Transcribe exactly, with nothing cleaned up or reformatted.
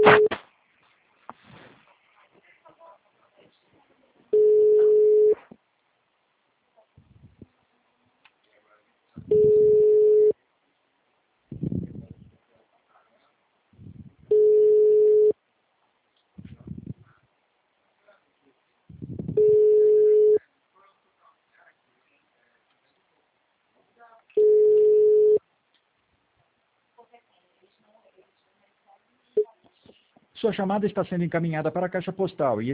Sua chamada está sendo encaminhada para a caixa postal e